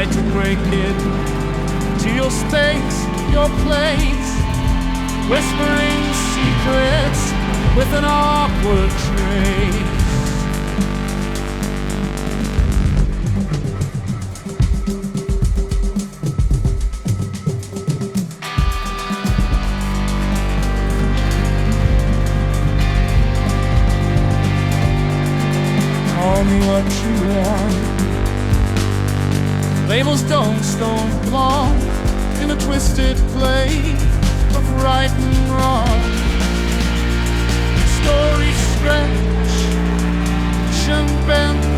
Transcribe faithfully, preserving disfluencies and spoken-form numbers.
try to break it to your space, your place, whispering secrets with an awkward trace. Tell me what you want. Labels don't don't belong in a twisted play of right and wrong. Stories stretch and bend